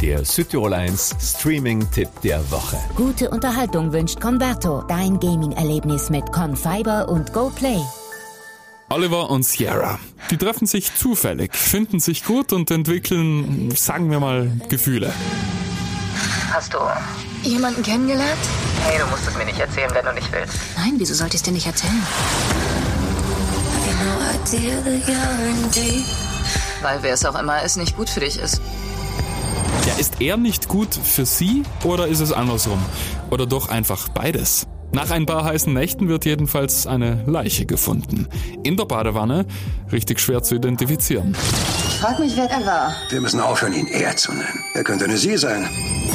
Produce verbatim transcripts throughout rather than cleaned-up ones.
Der Südtirol eins Streaming-Tipp der Woche. Gute Unterhaltung wünscht Converto. Dein Gaming-Erlebnis mit Confiber und GoPlay. Oliver und Sierra. Die treffen sich zufällig, finden sich gut und entwickeln, sagen wir mal, Gefühle. Hast du Jemanden kennengelernt? Hey, du musst es mir nicht erzählen, wenn du nicht willst. Nein, wieso sollte ich es dir nicht erzählen? Weil wer es auch immer ist, nicht gut für dich ist. Ja, ist er nicht gut für sie oder ist es andersrum? Oder doch einfach beides? Nach ein paar heißen Nächten wird jedenfalls eine Leiche gefunden. In der Badewanne, richtig schwer zu identifizieren. Ich frag mich, wer er war. Wir müssen aufhören, ihn er zu nennen. Er könnte eine Sie sein.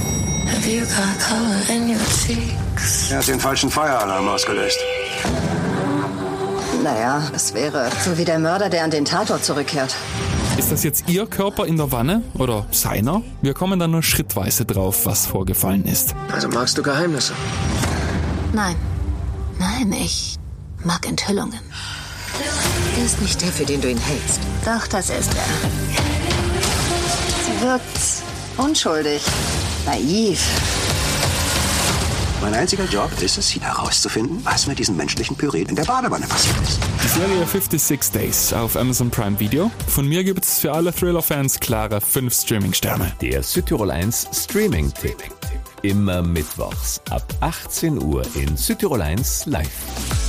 Er hat den falschen Feueralarm ausgelöst. Naja, es wäre so wie der Mörder, der an den Tatort zurückkehrt. Ist das jetzt ihr Körper in der Wanne oder seiner? Wir kommen dann nur schrittweise drauf, was vorgefallen ist. Also magst du Geheimnisse? Nein. Nein, ich mag Enthüllungen. Er ist nicht der, für den du ihn hältst. Doch, das ist er. Sie wirkt unschuldig, naiv. Mein einziger Job ist es, herauszufinden, was mit diesem menschlichen Püree in der Badewanne passiert ist. Die Serie fifty-six Days auf Amazon Prime Video. Von mir gibt es für alle Thriller-Fans klare fünf Streaming-Sterne. Der Südtirol eins Streaming-Tipp. Immer mittwochs ab achtzehn Uhr in Südtirol eins live.